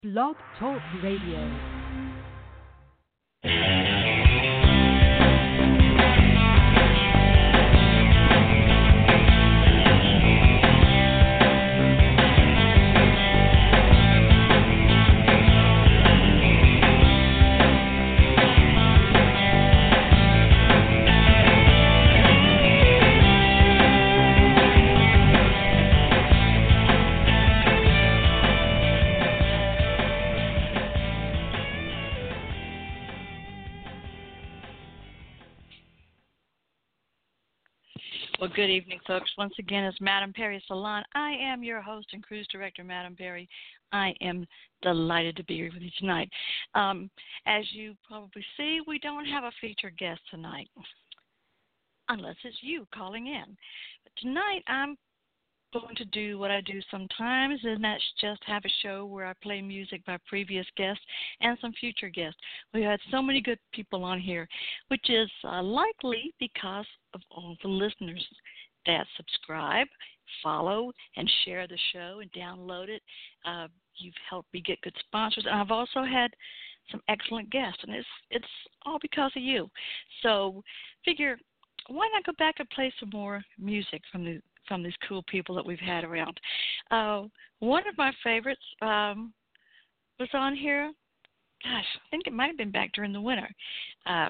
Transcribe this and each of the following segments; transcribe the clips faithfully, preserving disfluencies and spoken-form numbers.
Blog Talk Radio. Well, good evening, folks. Once again, it's Madame Perry Salon. I am your host and cruise director, Madame Perry. I am delighted to be here with you tonight. Um, as you probably see, we don't have a featured guest tonight, unless it's you calling in. But tonight, I'm going to do what I do sometimes, and that's just have a show where I play music by previous guests and some future guests. We had so many good people on here, which is uh, likely because of all the listeners that subscribe, follow, and share the show and download it. Uh, you've helped me get good sponsors, and I've also had some excellent guests, and it's it's all because of you. So figure, why not go back and play some more music from the from these cool people that we've had around. Uh, one of my favorites um, was on here, gosh, I think it might have been back during the winter. Uh,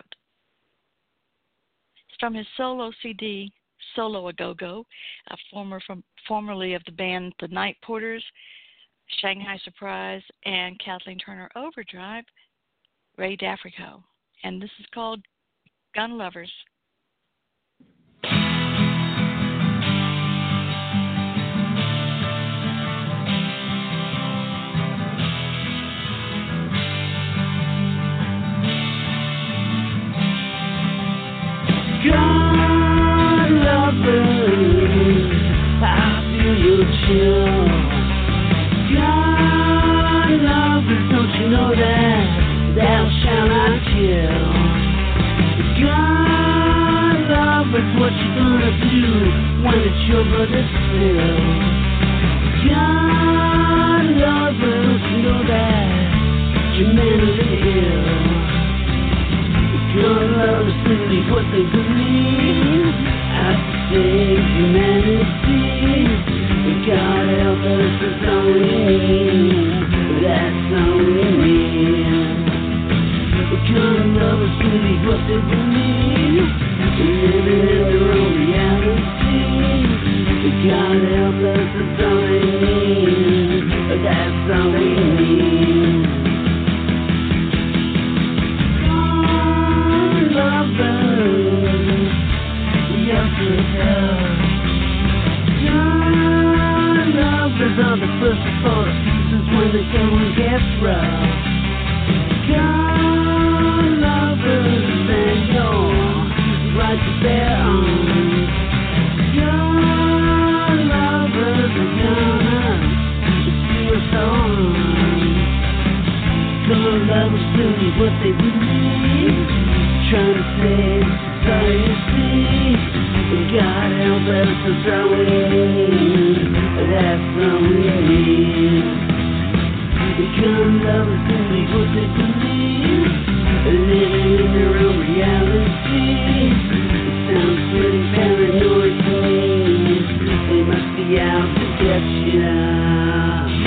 it's from his solo C D, Solo A Go-Go, a former from, formerly of the band The Night Porters, Shanghai Surprise, and Kathleen Turner Overdrive, Ray Dafrico. And this is called Gun Lovers. Gun lovers, I feel your chill. Gun lovers, don't you know that thou shalt not kill? Gun lovers, what you gonna do when it's your brother's spill? Gun lovers, don't you know that you're mentally ill? Gun lovers believe what they believe. I save humanity. God help us, that's all we need. That's all we need. Gun lovers believe what they believe. Living in their own reality. God help us, that's all we need. That's all we need. Gun lovers are the first to fall to pieces when the going gets rough. Gun lovers, and you're right to bear arms. Gun lovers are gonna see us on. Gun lovers believe what they believe, trying to save society. God help us, that's all we need. That's all we need. The gun lovers believe what they believe, living in their own reality. It sounds pretty paranoid to me. They must be out to get you.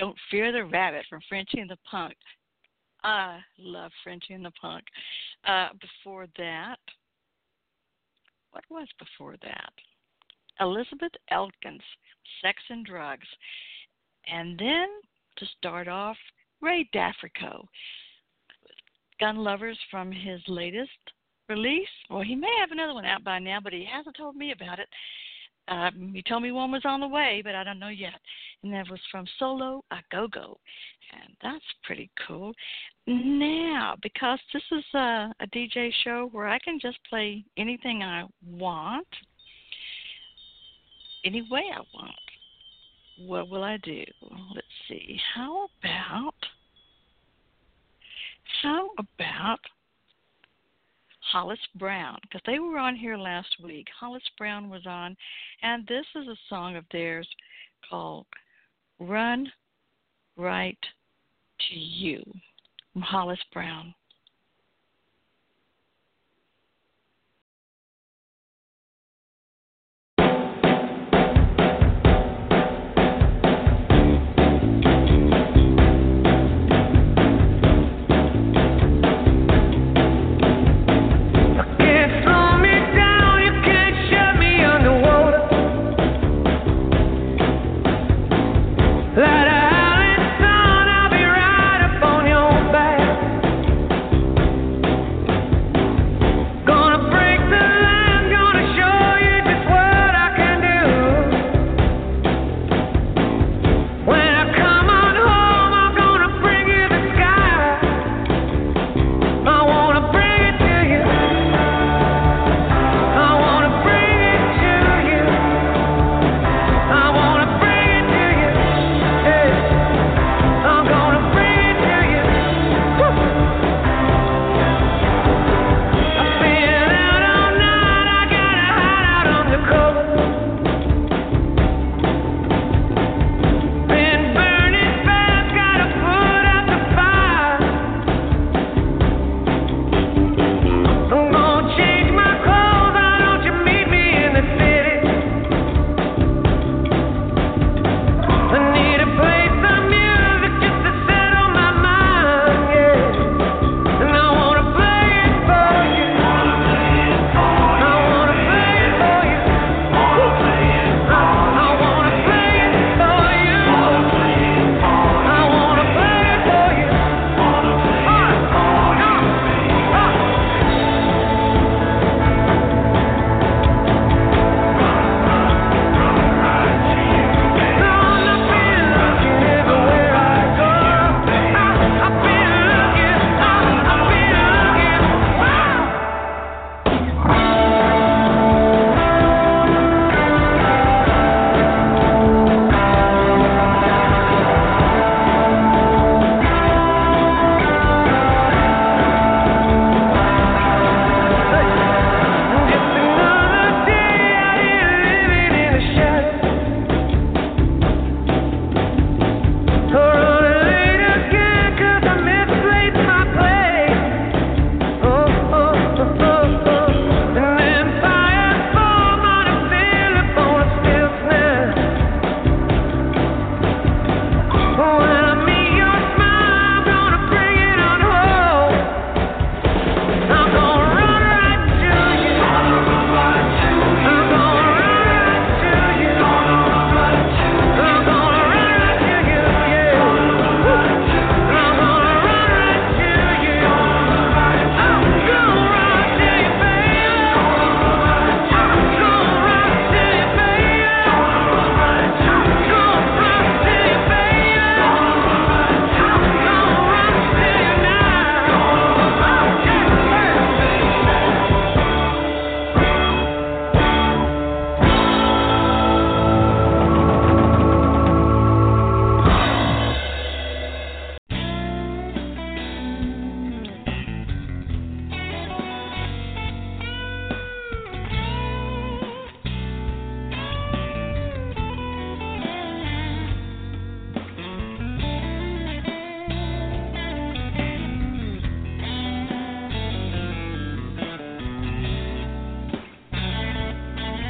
Don't Fear the Rabbit from Frenchie and the Punk. I love Frenchie and the Punk. Uh, before that, what was before that? Elizabeth Elkins, Sex and Drugs. And then, to start off, Ray Dafrico, Gun Lovers from his latest release. Well, he may have another one out by now, but he hasn't told me about it. Um, he told me one was on the way, but I don't know yet. And that was from Solo A Go-Go. And that's pretty cool. Now, because this is a, a D J show where I can just play anything I want, any way I want, what will I do? Let's see. How about, how about Hollis Brown, because they were on here last week. Hollis Brown was on, and this is a song of theirs called Run Right to You from Hollis Brown.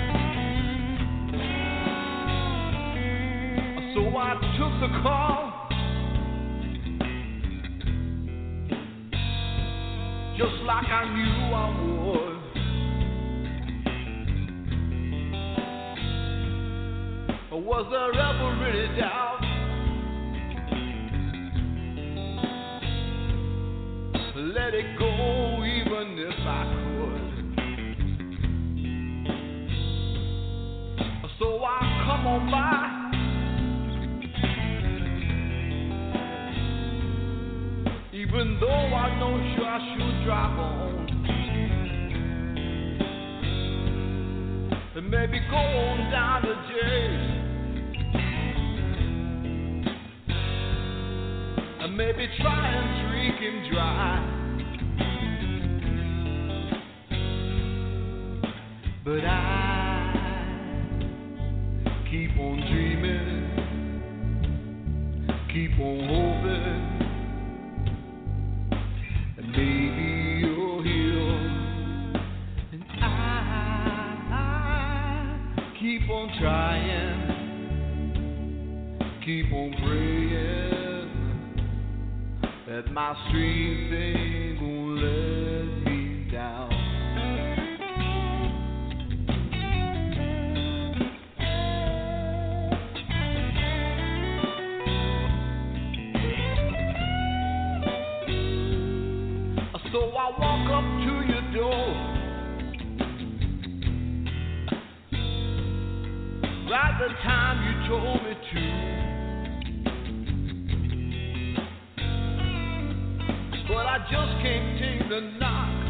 So I took the call just like I knew I would. Was there ever any doubt? Let it go even if I could. So I come on by. Even though I know sure I should drive on. And maybe go on down to jail. And maybe try and drink him dry. But I keep on dreaming, keep on hoping, and maybe you'll heal. And I keep on trying, keep on praying that my strength ain't gonna let me down. So I walk up to your door, right the time you told me to. But I just can't take the knock.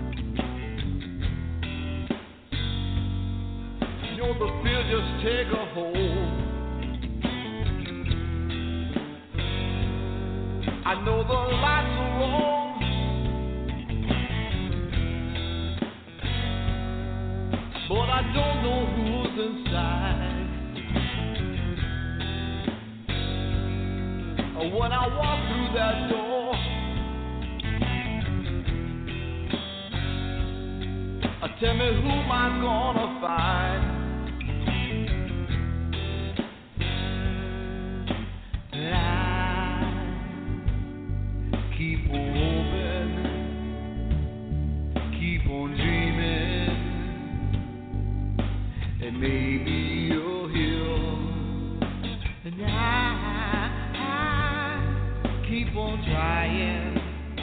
You know the fear just take a hold. I know the lights are on. But I don't know who's inside. When I walk through that door, tell me who am I gonna find? I keep on hoping, keep on dreaming, and maybe you'll heal. And I, I keep on trying,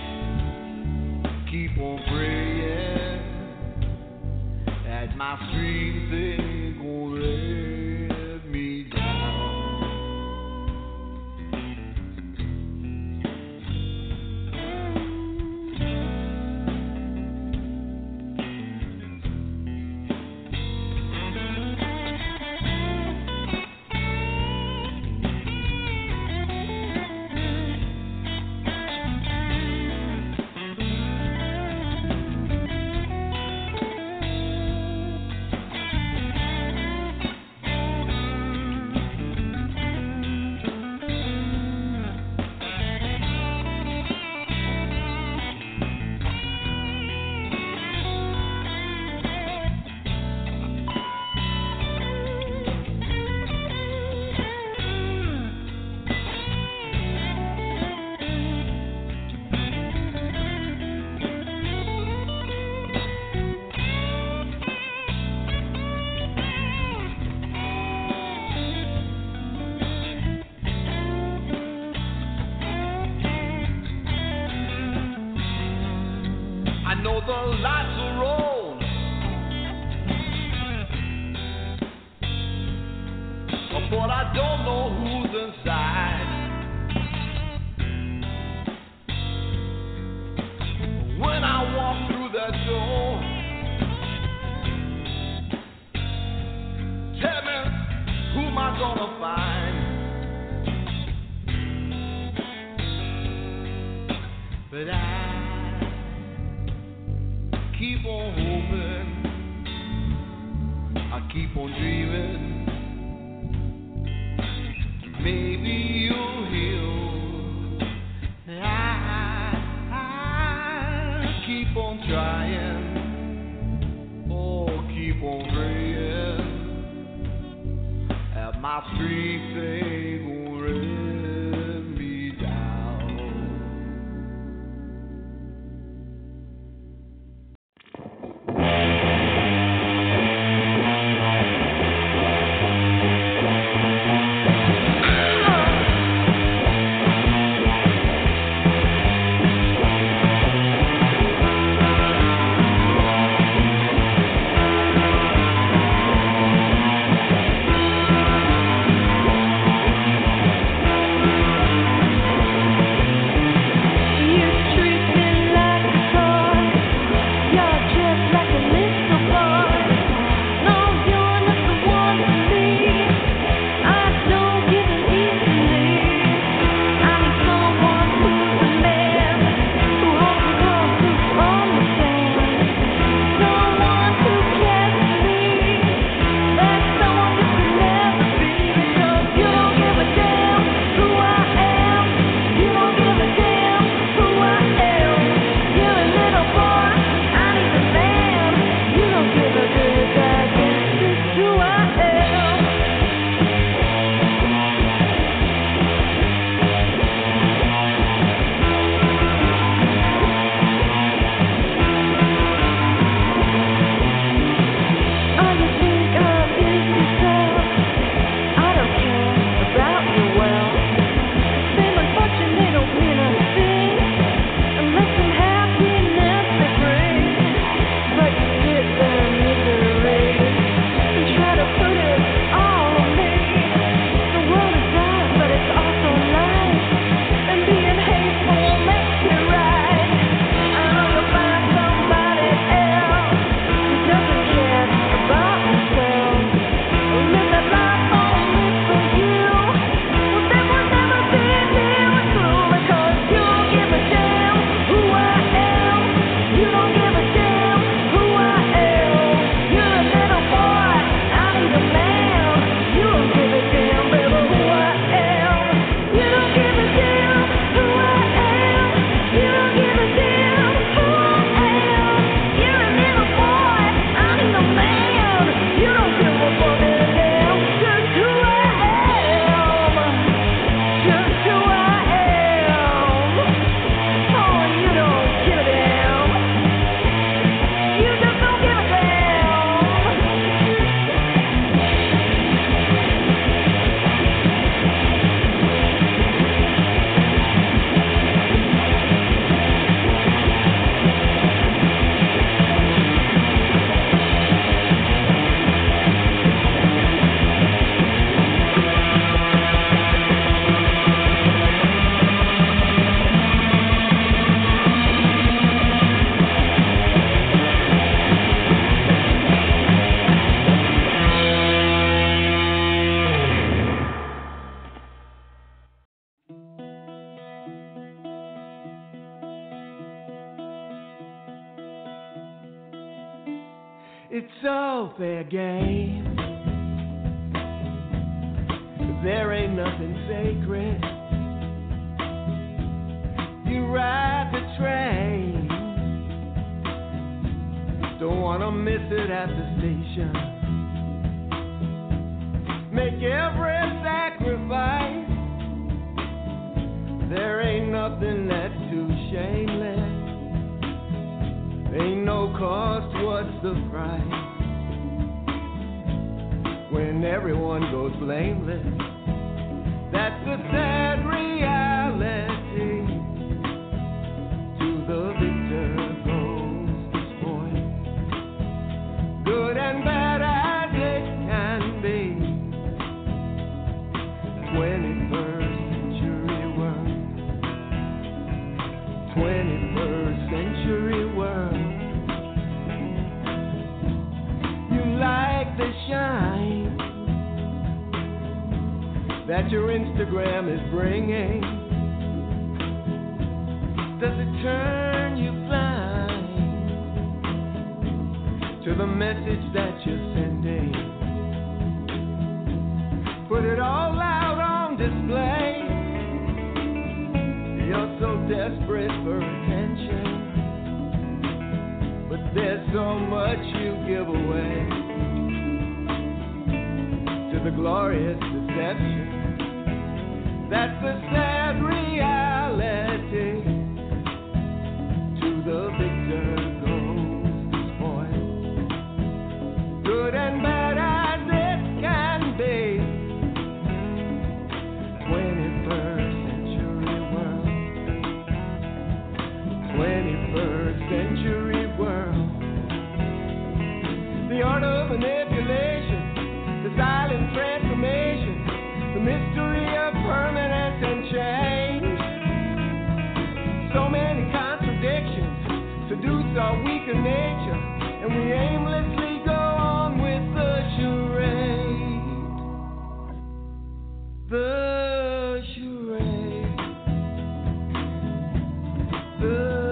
keep on praying that my strength ain't gonna let me down. The lights are on, but I don't know who's inside. When I walk through that door, tell me who am I gonna find? But I keep on hoping, I keep on dreaming, maybe you'll heal. I, I keep on trying, oh, keep on praying, that my strength ain't gonna let. It's all fair game. There ain't nothing sacred. You ride the train. Don't wanna miss it at the station. Make every sacrifice. There ain't nothing that's too shameless. Ain't no cost, what's the price? When everyone goes blameless, that's the sad reality. To the victor goes the spoil. Good and bad as it can be. twenty-first century world. twenty-first century world. You like the shine that your Instagram is bringing. Does it turn you blind to the message that you're sending? Put it all out on display. You're so desperate for attention, but there's so much you give away to the glorious deception. That's the sad reality. To the victor goes the spoil. Good and bad as it can be. twenty-first century world. twenty-first century world. The art of manipulation, the silent transformation, the mystery of permanence and change. So many contradictions seduce our weaker nature, and we aimlessly go on with the charade. The charade. The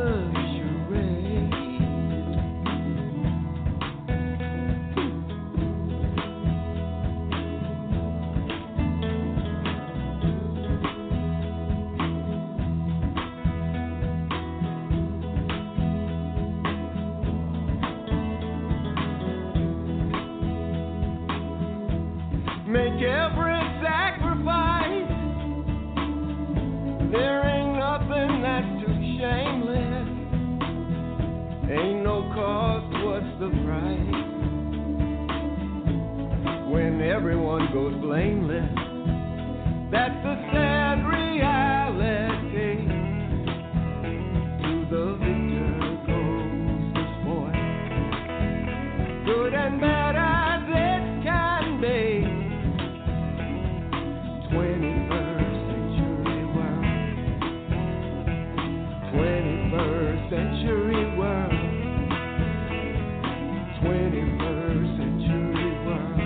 make every sacrifice. There ain't nothing that's too shameless. Ain't no cost, what's the price? When everyone goes blameless, that's the sad reality. To the victor goes the spoil. Good and bad as it can be. twenty-first century world. twenty-first century world. twenty-first century world.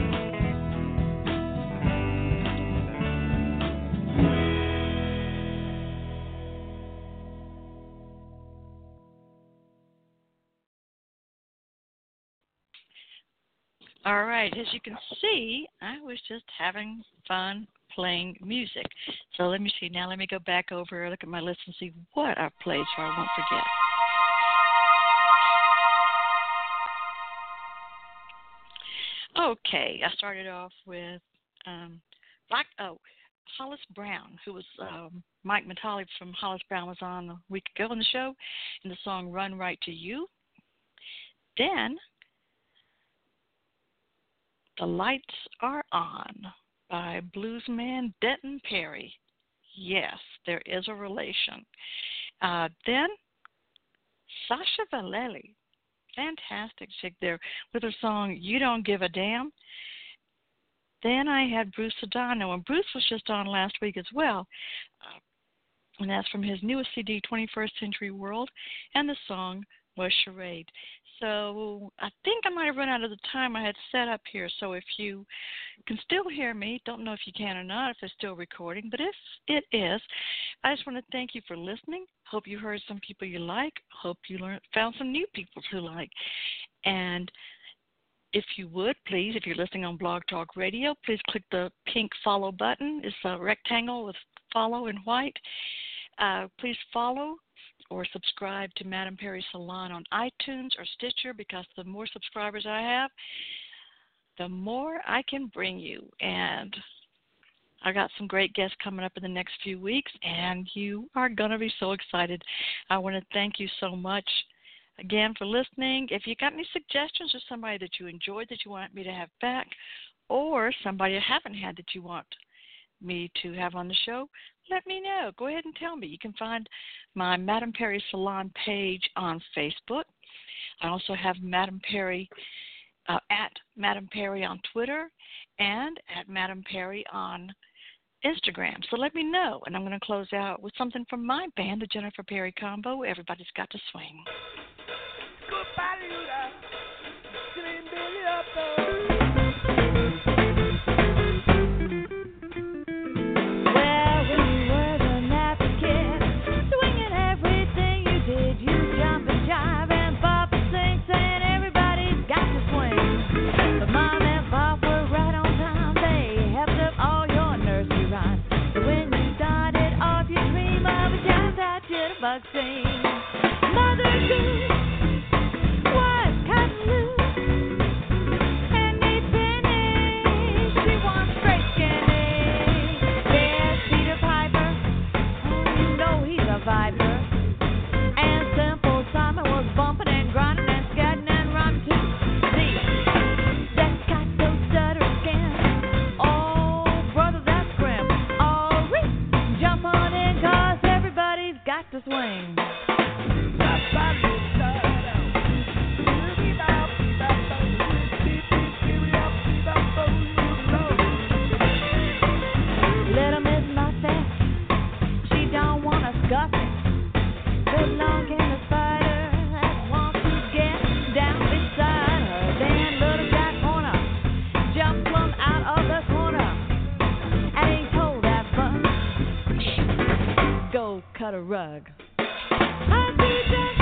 All right, as you can see, I was just having fun playing music. So let me see. Now let me go back over, look at my list and see what I've played so I won't forget. Okay, I started off with um, Black, oh, Hollis Brown, who was um, Mike Matali from Hollis Brown was on a week ago on the show, in the song Run Right to You. Then The Lights Are On by bluesman Denton Perry. Yes, there is a relation. Uh, then Sasha Vallely, fantastic chick there, with her song You Don't Give a Damn. Then I had Bruce Adano, and Bruce was just on last week as well. Uh, and that's from his newest C D, twenty-first Century World, and the song was Charade. So I think I might have run out of the time I had set up here. So if you can still hear me, don't know if you can or not, if it's still recording, but if it is, I just want to thank you for listening. Hope you heard some people you like. Hope you learned, found some new people to like. And if you would, please, if you're listening on Blog Talk Radio, please click the pink follow button. It's a rectangle with follow in white. Uh, please follow or subscribe to Madame Perry Salon on iTunes or Stitcher, because the more subscribers I have, the more I can bring you. And I got some great guests coming up in the next few weeks, and you are going to be so excited. I want to thank you so much again for listening. If you got any suggestions or somebody that you enjoyed that you want me to have back, or somebody I haven't had that you want me to have on the show, let me know. Go ahead and tell me. You can find my Madame Perry Salon page on Facebook. I also have Madame Perry uh, at Madame Perry on Twitter and at Madame Perry on Instagram. So let me know. And I'm going to close out with something from my band, the Jennifer Perry Combo. Everybody's got to swing. Sing. Mother Goose was cut loose, and they finished. She was straight skinny. There's Peter Piper, oh, you know he's a viper. And Simple Simon was bumping and grinding and scatting and rhyming too. See, that's got those stuttering skin. Oh, brother, that's grim. Oh, Reese, jump on in, 'cause everybody's got to swing. Little Miss Mustache, she don't want to scuff it. Good long in the spider that wants to get down beside her. Then little Jack Horner jumped plumb out of the corner, and he told that bug, go cut a rug. I see that.